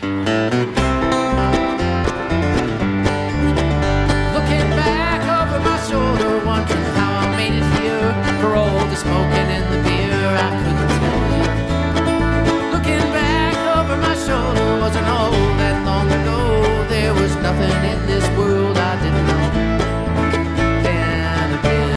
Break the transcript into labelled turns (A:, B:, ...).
A: Looking back over my shoulder, wondering how I made it here. For all the smoking and the beer, I couldn't tell you. Looking back over my shoulder, wasn't all that long ago. There was nothing in this